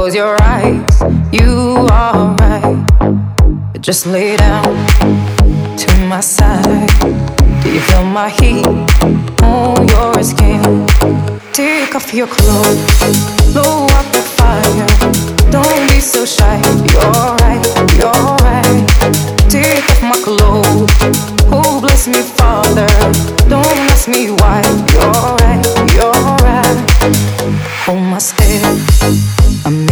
Close your eyes, you are right. Just lay down to my side. Do you feel my heat on your skin? Take off your clothes, blow out the fire.